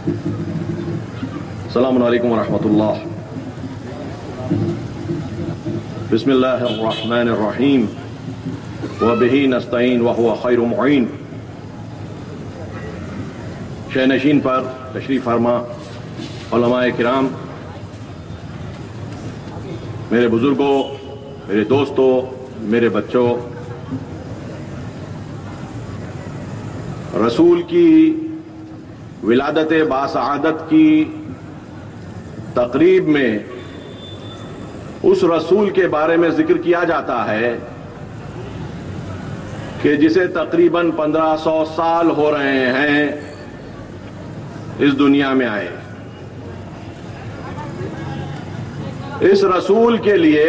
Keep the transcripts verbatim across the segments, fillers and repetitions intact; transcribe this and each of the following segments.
السلام علیکم ورحمۃ اللہ. بسم اللہ الرحمن الرحیم وبہ نستعین وہو خیر معین. شہ نشین پر تشریف فرما علماء کرام، میرے بزرگوں، میرے دوستوں، میرے بچوں، رسول کی ولادت باسعادت کی تقریب میں اس رسول کے بارے میں ذکر کیا جاتا ہے کہ جسے تقریباً پندرہ سو سال ہو رہے ہیں اس دنیا میں آئے. اس رسول کے لیے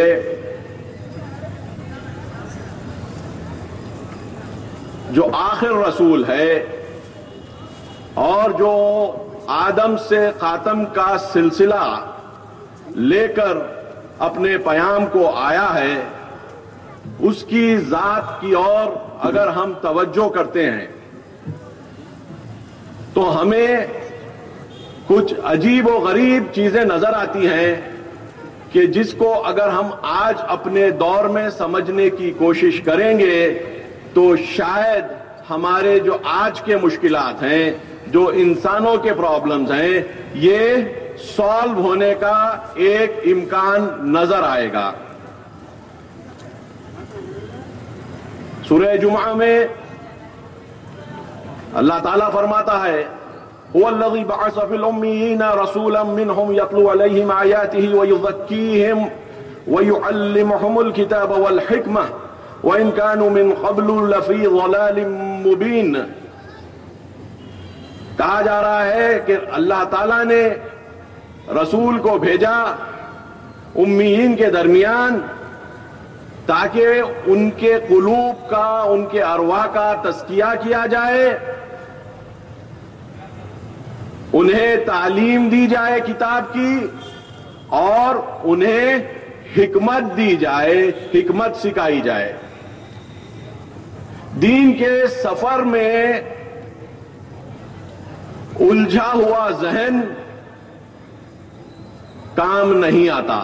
جو آخر رسول ہے اور جو آدم سے خاتم کا سلسلہ لے کر اپنے پیام کو آیا ہے، اس کی ذات کی اور اگر ہم توجہ کرتے ہیں تو ہمیں کچھ عجیب و غریب چیزیں نظر آتی ہیں کہ جس کو اگر ہم آج اپنے دور میں سمجھنے کی کوشش کریں گے تو شاید ہمارے جو آج کے مشکلات ہیں، جو انسانوں کے پرابلمز ہیں، یہ سالو ہونے کا ایک امکان نظر آئے گا. سورہ جمعہ میں اللہ تعالیٰ فرماتا ہے هو الذي بعث في الأميين رسولا منهم يتلو عليهم آياته ويزكيهم ويعلمهم الكتاب والحكمة وإن كانوا من قبل لفي ضلال مبين. کہا جا رہا ہے کہ اللہ تعالیٰ نے رسول کو بھیجا امیین کے درمیان تاکہ ان کے قلوب کا، ان کے ارواح کا تزکیہ کیا جائے، انہیں تعلیم دی جائے کتاب کی اور انہیں حکمت دی جائے، حکمت سکھائی جائے. دین کے سفر میں الجھا ہوا ذہن کام نہیں آتا.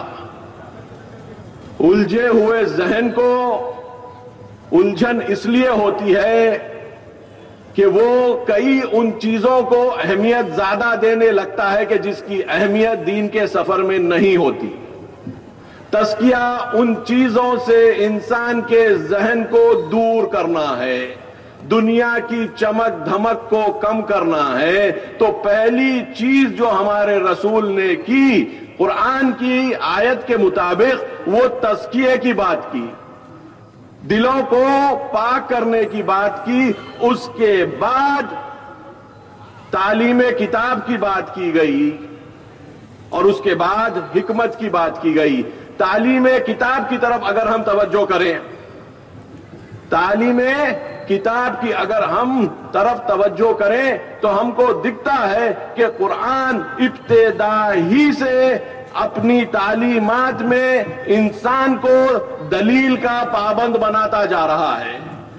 الجھے ہوئے ذہن کو الجھن اس لیے ہوتی ہے کہ وہ کئی ان چیزوں کو اہمیت زیادہ دینے لگتا ہے کہ جس کی اہمیت دین کے سفر میں نہیں ہوتی. تزکیہ ان چیزوں سے انسان کے ذہن کو دور کرنا ہے، دنیا کی چمک دھمک کو کم کرنا ہے. تو پہلی چیز جو ہمارے رسول نے کی قرآن کی آیت کے مطابق وہ تزکیے کی بات کی، دلوں کو پاک کرنے کی بات کی. اس کے بعد تعلیم کتاب کی بات کی گئی اور اس کے بعد حکمت کی بات کی گئی. تعلیم کتاب کی طرف اگر ہم توجہ کریں، تعلیم کتاب کی اگر ہم طرف توجہ کریں تو ہم کو دکھتا ہے کہ قرآن ابتدا ہی سے اپنی تعلیمات میں انسان کو دلیل کا پابند بناتا جا رہا ہے.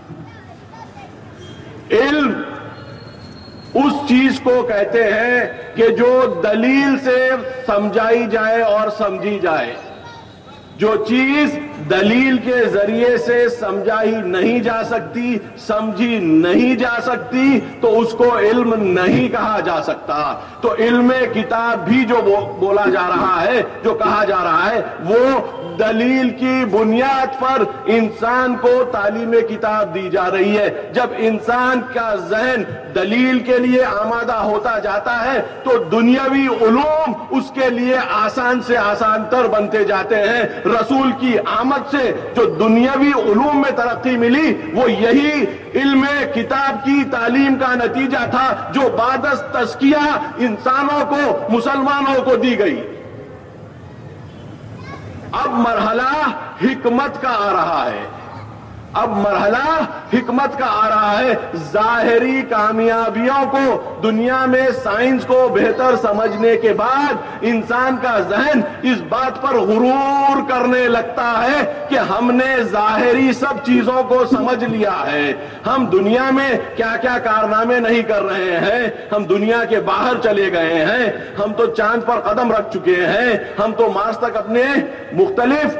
علم اس چیز کو کہتے ہیں کہ جو دلیل سے سمجھائی جائے اور سمجھی جائے. جو چیز دلیل کے ذریعے سے سمجھائی نہیں جا سکتی، سمجھی نہیں جا سکتی، تو اس کو علم نہیں کہا جا سکتا. تو علم کتاب بھی جو بولا جا رہا ہے، جو کہا جا رہا ہے، وہ دلیل کی بنیاد پر انسان کو تعلیم کتاب دی جا رہی ہے. جب انسان کا ذہن دلیل کے لیے آمادہ ہوتا جاتا ہے تو دنیاوی علوم اس کے لیے آسان سے آسان تر بنتے جاتے ہیں. رسول کی آمد سے جو دنیاوی علوم میں ترقی ملی وہ یہی علم کتاب کی تعلیم کا نتیجہ تھا جو بعد از تزکیہ انسانوں کو، مسلمانوں کو دی گئی. اب مرحلہ حکمت کا آ رہا ہے. اب مرحلہ حکمت کا آ رہا ہے. ظاہری کامیابیوں کو دنیا میں سائنس کو بہتر سمجھنے کے بعد انسان کا ذہن اس بات پر غرور کرنے لگتا ہے کہ ہم نے ظاہری سب چیزوں کو سمجھ لیا ہے. ہم دنیا میں کیا کیا کارنامے نہیں کر رہے ہیں, ہم دنیا کے باہر چلے گئے ہیں, ہم تو چاند پر قدم رکھ چکے ہیں, ہم تو مارس تک اپنے مختلف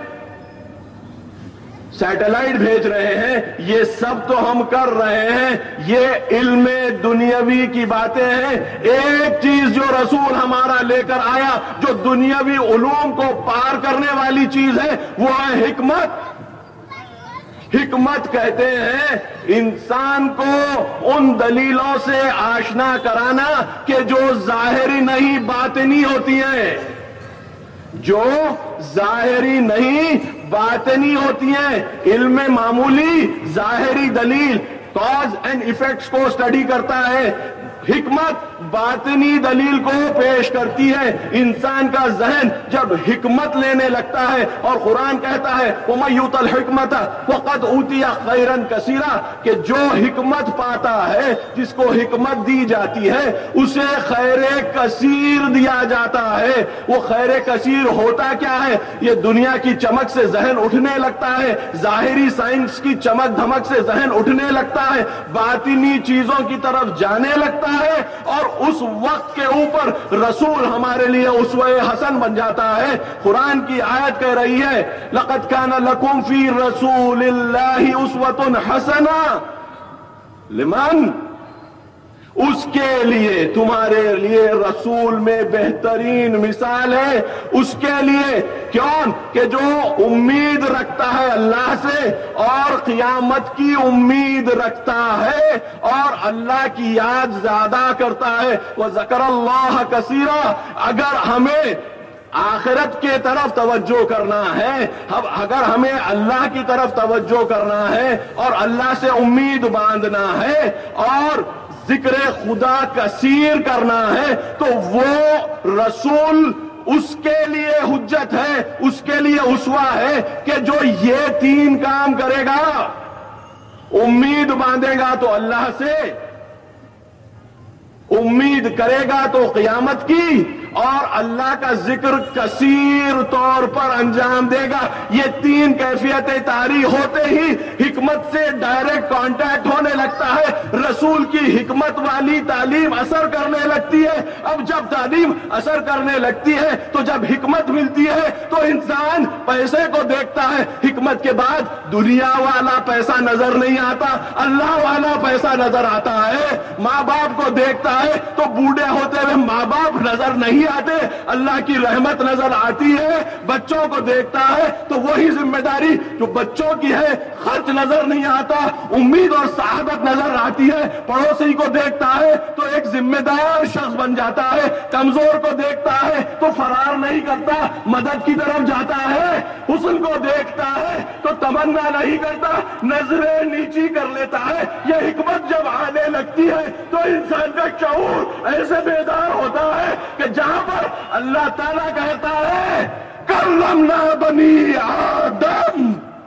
سیٹلائٹ بھیج رہے ہیں. یہ سب تو ہم کر رہے ہیں, یہ علم دنیاوی کی باتیں ہیں. ایک چیز جو رسول ہمارا لے کر آیا جو دنیاوی علوم کو پار کرنے والی چیز ہے وہ ہے حکمت. حکمت کہتے ہیں انسان کو ان دلیلوں سے آشنا کرانا کہ جو ظاہری نہیں باطنی ہوتی ہیں, جو ظاہری نہیں باطنی ہوتی ہیں. علم معمولی ظاہری دلیل کاز اینڈ ایفیکٹس کو اسٹڈی کرتا ہے, حکمت باطنی دلیل کو پیش کرتی ہے. انسان کا ذہن جب حکمت لینے لگتا ہے, اور قرآن کہتا ہے وَمَن یُؤْتَ الْحِکْمَةَ فَقَدْ أُوتِیَ خَیْرًا کَثِیرًا, کہ جو حکمت پاتا ہے, جس کو حکمت دی جاتی ہے, اسے خیر کثیر دیا جاتا ہے. وہ خیر کثیر ہوتا کیا ہے؟ یہ دنیا کی چمک سے ذہن اٹھنے لگتا ہے, ظاہری سائنس کی چمک دھمک سے ذہن اٹھنے لگتا ہے, باطنی چیزوں کی طرف جانے لگتا ہے, اور اس وقت کے اوپر رسول ہمارے لیے اسوہ حسن بن جاتا ہے. قرآن کی آیت کہہ رہی ہے لَقَدْ كَانَ لَكُمْ فِي رَسُولِ اللَّهِ أُسْوَةٌ حَسَنَةٌ لِمَنْ, اس کے لیے تمہارے لیے رسول میں بہترین مثال ہے. اس کے لیے کیوں کہ جو امید رکھتا ہے اللہ سے اور قیامت کی امید رکھتا ہے اور اللہ کی یاد زیادہ کرتا ہے. وَذَكَرَ اللَّهَ كَثِيرًا, اگر ہمیں آخرت کے طرف توجہ کرنا ہے, اگر ہمیں اللہ کی طرف توجہ کرنا ہے اور اللہ سے امید باندھنا ہے اور ذکر خدا کثیر کرنا ہے, تو وہ رسول اس کے لیے حجت ہے, اس کے لیے اسوہ ہے کہ جو یہ تین کام کرے گا. امید باندھے گا تو اللہ سے, امید کرے گا تو قیامت کی, اور اللہ کا ذکر کثیر طور پر انجام دے گا. یہ تین کیفیتیں طاری ہوتے ہی حکمت سے ڈائریکٹ کانٹیکٹ ہونے لگتا ہے. رسول کی حکمت والی تعلیم اثر کرنے لگتی ہے. اب جب تعلیم اثر کرنے لگتی ہے تو جب حکمت ملتی ہے تو انسان پیسے کو دیکھتا ہے. حکمت کے بعد دنیا والا پیسہ نظر نہیں آتا, اللہ والا پیسہ نظر آتا ہے. ماں باپ کو دیکھتا ہے تو بوڑھے ہوتے ہوئے ماں باپ نظر نہیں آتے, اللہ کی رحمت نظر آتی ہے. بچوں کو دیکھتا ہے تو وہی ذمہ داری جو بچوں کی ہے, خرچ نظر نہیں آتا, امید اور سعادت نظر آتی ہے. پڑوسی کو دیکھتا ہے تو ایک ذمہ دار شخص بن جاتا ہے. کمزور کو دیکھتا ہے تو فرار نہیں کرتا, مدد کی طرف جاتا ہے. حسن کو دیکھتا ہے تو تمنا نہیں کرتا, نظریں نیچی کر لیتا ہے. یہ حکمت جب آنے لگتی ہے تو انسان کا شعور ایسے بیدار ہوتا ہے کہ جہاں پر اللہ تعالیٰ کہتا ہے کرمنا بنی آدم,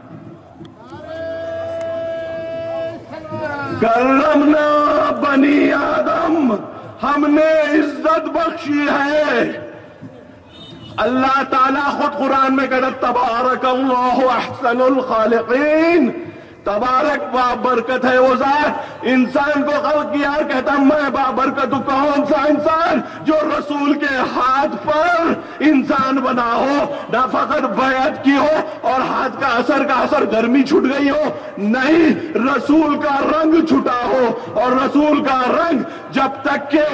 کرمنا بنی آدم, ہم نے عزت بخشی ہے. اللہ تعالیٰ خود قرآن میں کہتا تبارک اللہ احسن الخالقین, تبارک بابرکت ہے وہ ذات انسان کو خلق کیا, کہتا میں بابرکت کون سا انسان جو رسول کے ہاتھ پر انسان بنا ہو, نہ فقط بیعت کی ہو اور ہاتھ کا اثر کا اثر گرمی چھٹ گئی ہو, نہیں, رسول کا رنگ چھٹا ہو. اور رسول کا رنگ جب تک کہ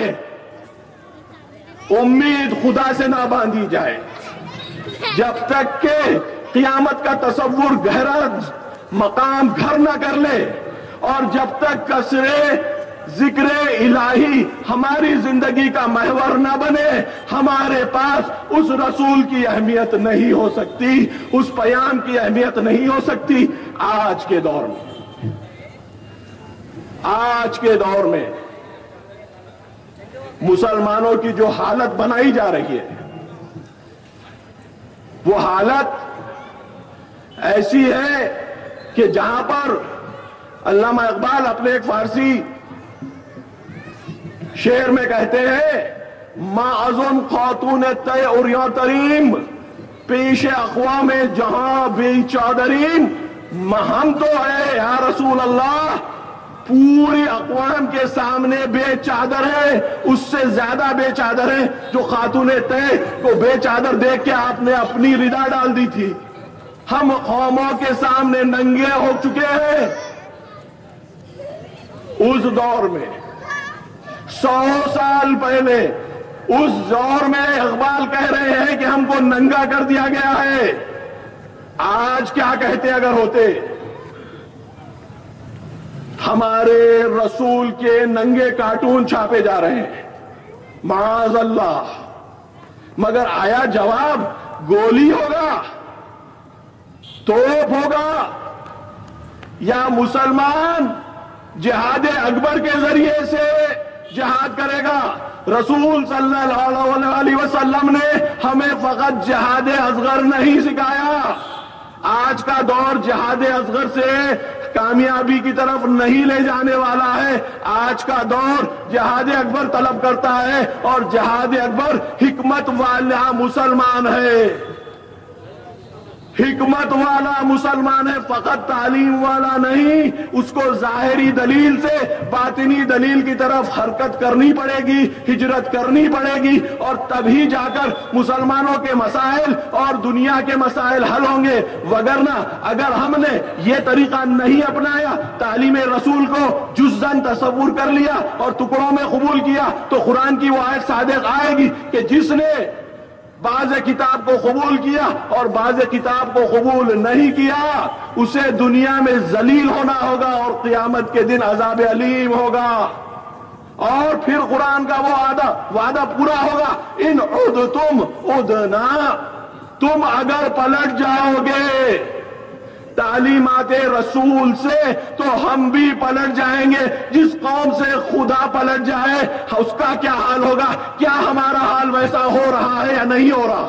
امید خدا سے نہ باندھی جائے, جب تک کہ قیامت کا تصور گہرا مقام گھر نہ کر لے, اور جب تک کثرے ذکر الہی ہماری زندگی کا محور نہ بنے, ہمارے پاس اس رسول کی اہمیت نہیں ہو سکتی, اس پیام کی اہمیت نہیں ہو سکتی. آج کے دور میں آج کے دور میں مسلمانوں کی جو حالت بنائی جا رہی ہے وہ حالت ایسی ہے کہ جہاں پر علامہ اقبال اپنے ایک فارسی شعر میں کہتے ہیں ما ازن خاتون تے اوریاں تریم پیش اقوام جہاں بے چادریم، ہم تو ہے یا رسول اللہ پوری اقوام کے سامنے بے چادر ہے، اس سے زیادہ بے چادر ہے جو خاتون تے کو بے چادر دیکھ کے آپ نے اپنی ردا ڈال دی تھی۔ ہم قوموں کے سامنے ننگے ہو چکے ہیں۔ اس دور میں سو سال پہلے اس دور میں اقبال کہہ رہے ہیں کہ ہم کو ننگا کر دیا گیا ہے، آج کیا کہتے اگر ہوتے؟ ہمارے رسول کے ننگے کارٹون چھاپے جا رہے ہیں معاذ اللہ، مگر آیا جواب گولی ہوگا، توپ ہوگا، یا مسلمان جہاد اکبر کے ذریعے سے جہاد کرے گا؟ رسول صلی اللہ علیہ وسلم نے ہمیں فقط جہاد اصغر نہیں سکھایا، آج کا دور جہاد اصغر سے کامیابی کی طرف نہیں لے جانے والا ہے، آج کا دور جہاد اکبر طلب کرتا ہے، اور جہاد اکبر حکمت والا مسلمان ہے، حکمت والا مسلمان ہے، فقط تعلیم والا نہیں۔ اس کو ظاہری دلیل سے باطنی دلیل کی طرف حرکت کرنی پڑے گی، ہجرت کرنی پڑے گی، اور تبھی جا کر مسلمانوں کے مسائل اور دنیا کے مسائل حل ہوں گے، وگرنہ اگر ہم نے یہ طریقہ نہیں اپنایا، تعلیم رسول کو جزاً تصور کر لیا اور ٹکڑوں میں قبول کیا، تو قرآن کی وہ آیت صادق آئے گی کہ جس نے بعض کتاب کو قبول کیا اور بعض کتاب کو قبول نہیں کیا، اسے دنیا میں ذلیل ہونا ہوگا اور قیامت کے دن عذاب علیم ہوگا، اور پھر قرآن کا وہ وعدہ وعدہ پورا ہوگا، ان عدتم عدنا، تم اگر پلٹ جاؤ گے تعلیمات رسول سے تو ہم بھی پلٹ جائیں گے۔ جس قوم سے خدا پلٹ جائے اس کا کیا حال ہوگا؟ کیا ہمارا حال ویسا ہو رہا ہے یا نہیں ہو رہا؟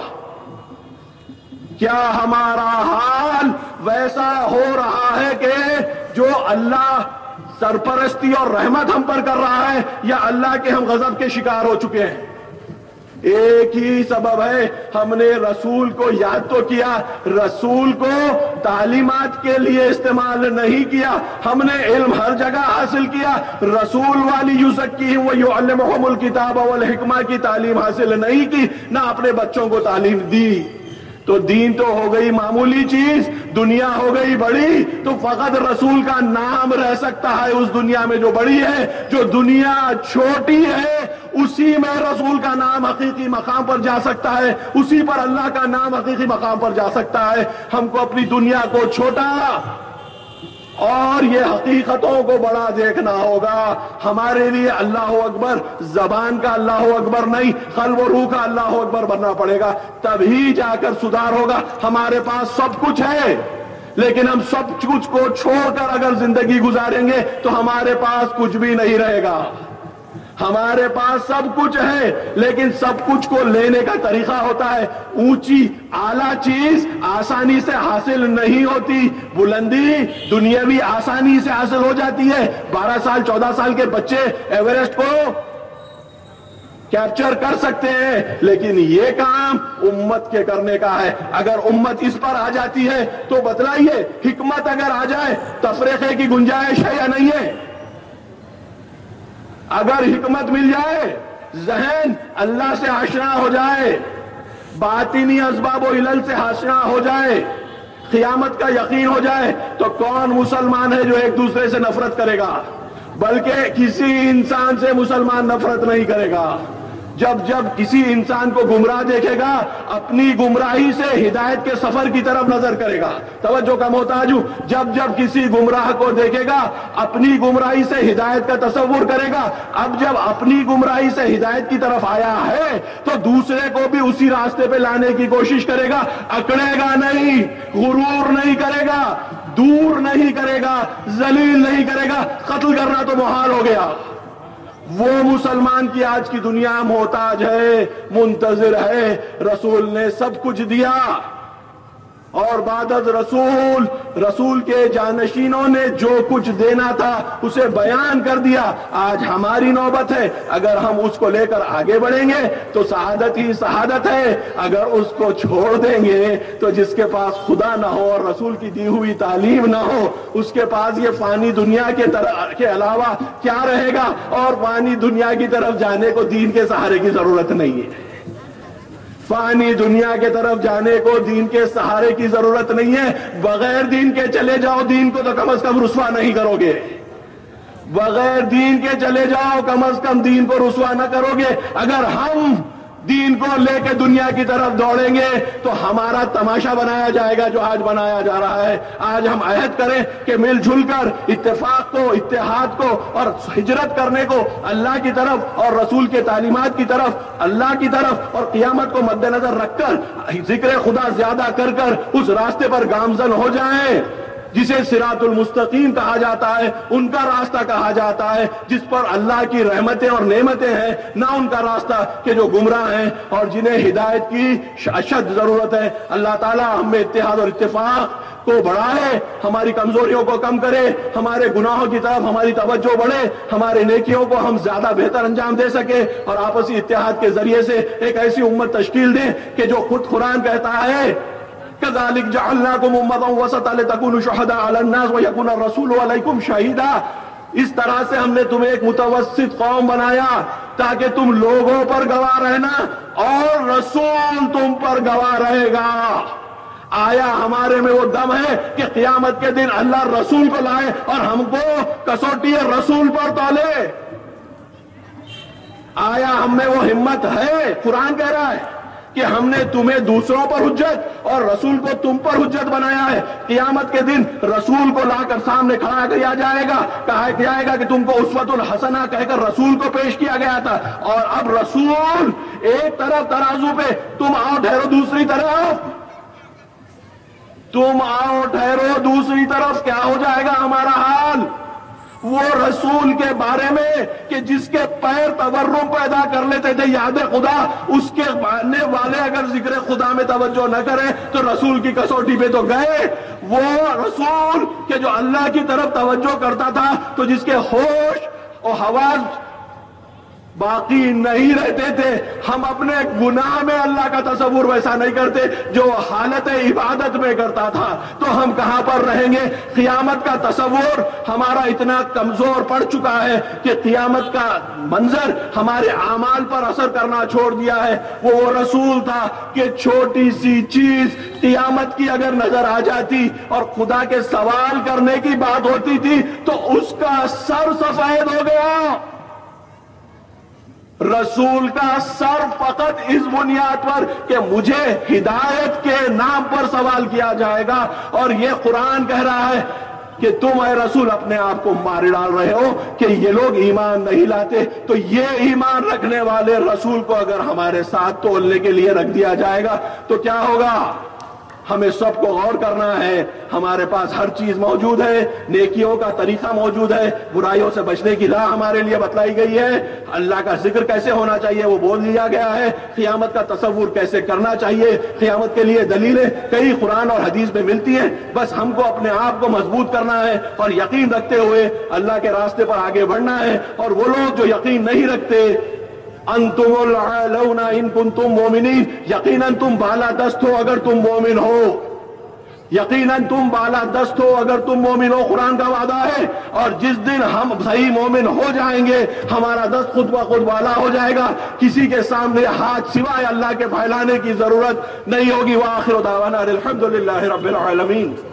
کیا ہمارا حال ویسا ہو رہا ہے کہ جو اللہ سرپرستی اور رحمت ہم پر کر رہا ہے، یا اللہ کے ہم غضب کے شکار ہو چکے ہیں؟ ایک ہی سبب ہے، ہم نے رسول کو یاد تو کیا، رسول کو تعلیمات کے لیے استعمال نہیں کیا، ہم نے علم ہر جگہ حاصل کیا، رسول والی یزکیہم ویعلمہم الکتاب والحکمہ کی تعلیم حاصل نہیں کی، نہ اپنے بچوں کو تعلیم دی۔ تو دین تو ہو گئی معمولی چیز، دنیا ہو گئی بڑی، تو فقط رسول کا نام رہ سکتا ہے اس دنیا میں جو بڑی ہے، جو دنیا چھوٹی ہے اسی میں رسول کا نام حقیقی مقام پر جا سکتا ہے، اسی پر اللہ کا نام حقیقی مقام پر جا سکتا ہے۔ ہم کو اپنی دنیا کو چھوٹا اور یہ حقیقتوں کو بڑا دیکھنا ہوگا۔ ہمارے لیے اللہ اکبر زبان کا اللہ اکبر نہیں، قلب و روح کا اللہ اکبر بننا پڑے گا، تبھی جا کر سدھار ہوگا۔ ہمارے پاس سب کچھ ہے، لیکن ہم سب کچھ کو چھوڑ کر اگر زندگی گزاریں گے تو ہمارے پاس کچھ بھی نہیں رہے گا۔ ہمارے پاس سب کچھ ہے، لیکن سب کچھ کو لینے کا طریقہ ہوتا ہے۔ اونچی اعلیٰ چیز آسانی سے حاصل نہیں ہوتی، بلندی دنیاوی آسانی سے حاصل ہو جاتی ہے۔ بارہ سال چودہ سال کے بچے ایوریسٹ کو کیپچر کر سکتے ہیں، لیکن یہ کام امت کے کرنے کا ہے۔ اگر امت اس پر آ جاتی ہے تو بتلائیے، حکمت اگر آ جائے تفریقے کی گنجائش ہے یا نہیں ہے؟ اگر حکمت مل جائے، ذہن اللہ سے آشنا ہو جائے، باطنی اسباب و علل سے آشنا ہو جائے، قیامت کا یقین ہو جائے، تو کون مسلمان ہے جو ایک دوسرے سے نفرت کرے گا؟ بلکہ کسی انسان سے مسلمان نفرت نہیں کرے گا۔ جب جب کسی انسان کو گمراہ دیکھے گا، اپنی گمراہی سے ہدایت کے سفر کی طرف نظر کرے گا۔ توجہ کا محتاج ہوں، جب جب کسی گمراہ کو دیکھے گا، اپنی گمراہی سے ہدایت کا تصور کرے گا۔ اب جب اپنی گمراہی سے ہدایت کی طرف آیا ہے تو دوسرے کو بھی اسی راستے پہ لانے کی کوشش کرے گا، اکڑے گا نہیں، غرور نہیں کرے گا، دور نہیں کرے گا، ذلیل نہیں کرے گا۔ قتل کرنا تو محال ہو گیا۔ وہ مسلمان کی آج کی دنیا محتاج ہے، منتظر ہے۔ رسول نے سب کچھ دیا، اور بعد از رسول رسول کے جانشینوں نے جو کچھ دینا تھا اسے بیان کر دیا. آج ہماری نوبت ہے. اگر ہم اس کو لے کر آگے بڑھیں گے تو سعادت ہی سعادت ہے. اگر اس کو چھوڑ دیں گے تو جس کے پاس خدا نہ ہو اور رسول کی دی ہوئی تعلیم نہ ہو, اس کے پاس یہ فانی دنیا کے طرف کے علاوہ کیا رہے گا؟ اور فانی دنیا کی طرف جانے کو دین کے سہارے کی ضرورت نہیں ہے. فانی دنیا کے طرف جانے کو دین کے سہارے کی ضرورت نہیں ہے. بغیر دین کے چلے جاؤ, دین کو تو کم از کم رسوا نہیں کرو گے. بغیر دین کے چلے جاؤ, کم از کم دین کو رسوا نہ کرو گے. اگر ہم دین کو لے کے دنیا کی طرف دوڑیں گے تو ہمارا تماشا بنایا جائے گا جو آج بنایا جا رہا ہے. آج ہم عہد کریں کہ مل جل کر اتفاق کو, اتحاد کو اور ہجرت کرنے کو اللہ کی طرف اور رسول کے تعلیمات کی طرف, اللہ کی طرف اور قیامت کو مد نظر رکھ کر ذکر خدا زیادہ کر کر اس راستے پر گامزن ہو جائیں جسے صراط المستقیم کہا جاتا ہے, ان کا راستہ کہا جاتا ہے جس پر اللہ کی رحمتیں اور نعمتیں ہیں, نہ ان کا راستہ کہ جو گمراہ ہیں اور جنہیں ہدایت کی اشد ضرورت ہے. اللہ تعالی ہم میں اتحاد اور اتفاق کو بڑھائے, ہماری کمزوریوں کو کم کرے, ہمارے گناہوں کی طرف ہماری توجہ بڑھے, ہمارے نیکیوں کو ہم زیادہ بہتر انجام دے سکے اور آپسی اتحاد کے ذریعے سے ایک ایسی امت تشکیل دیں کہ جو خود قرآن کہتا ہے كذلك جعلناكم أمة وسطا لتكونوا شهداء على الناس ويكون الرسول عليكم شهيدا. اس طرح سے ہم نے تمہیں ایک متوسط قوم بنایا تاکہ تم لوگوں پر گواہ رہنا اور رسول تم پر گواہ رہے گا. آیا ہمارے میں وہ دم ہے کہ قیامت کے دن اللہ رسول کو لائے اور ہم کو کسوٹی رسول پر تولے؟ آیا ہم میں وہ ہمت ہے؟ قرآن کہہ رہا ہے کہ ہم نے تمہیں دوسروں پر حجت اور رسول کو تم پر حجت بنایا ہے. قیامت کے دن رسول کو لا کر سامنے کھڑا کیا جائے گا, کہا جائے گا کہ تم کو اسوۃ الحسنہ کہہ کر رسول کو پیش کیا گیا تھا, اور اب رسول ایک طرف ترازو پہ, تم آؤ ٹھہرو دوسری طرف, تم آؤ ٹھہرو دوسری طرف, کیا ہو جائے گا ہمارا حال؟ وہ رسول کے بارے میں کہ جس کے پیر تورم پیدا کر لیتے تھے یاد خدا, اس کے ماننے والے اگر ذکر خدا میں توجہ نہ کریں تو رسول کی کسوٹی پہ تو گئے. وہ رسول کہ جو اللہ کی طرف توجہ کرتا تھا تو جس کے ہوش اور حواس باقی نہیں رہتے تھے. ہم اپنے گناہ میں اللہ کا تصور ویسا نہیں کرتے جو حالت عبادت میں کرتا تھا, تو ہم کہاں پر رہیں گے؟ قیامت کا تصور ہمارا اتنا کمزور پڑ چکا ہے کہ قیامت کا منظر ہمارے اعمال پر اثر کرنا چھوڑ دیا ہے. وہ وہ رسول تھا کہ چھوٹی سی چیز قیامت کی اگر نظر آ جاتی اور خدا کے سوال کرنے کی بات ہوتی تھی تو اس کا سر سفید ہو گیا. رسول کا سر فقط اس بنیاد پر کہ مجھے ہدایت کے نام پر سوال کیا جائے گا, اور یہ قرآن کہہ رہا ہے کہ تم اے رسول اپنے آپ کو مار ڈال رہے ہو کہ یہ لوگ ایمان نہیں لاتے, تو یہ ایمان رکھنے والے رسول کو اگر ہمارے ساتھ تولنے کے لیے رکھ دیا جائے گا تو کیا ہوگا؟ ہمیں سب کو غور کرنا ہے. ہمارے پاس ہر چیز موجود ہے, نیکیوں کا طریقہ موجود ہے, برائیوں سے بچنے کی راہ ہمارے لیے بتلائی گئی ہے, اللہ کا ذکر کیسے ہونا چاہیے وہ بول دیا گیا ہے, قیامت کا تصور کیسے کرنا چاہیے, قیامت کے لیے دلیلیں کئی قرآن اور حدیث میں ملتی ہیں. بس ہم کو اپنے آپ کو مضبوط کرنا ہے اور یقین رکھتے ہوئے اللہ کے راستے پر آگے بڑھنا ہے. اور وہ لوگ جو یقین نہیں رکھتے, انتم العالون ان کنتم مومنین, یقیناً تم بالا دست ہو اگر تم مومن ہو, یقیناً تم بالا دست ہو اگر تم مومن ہو. قرآن کا وعدہ ہے, اور جس دن ہم صحیح مومن ہو جائیں گے ہمارا دست خود بخود بالا ہو جائے گا, کسی کے سامنے ہاتھ سوائے اللہ کے پھیلانے کی ضرورت نہیں ہوگی. وآخر دعوانا الحمدللہ رب العالمین.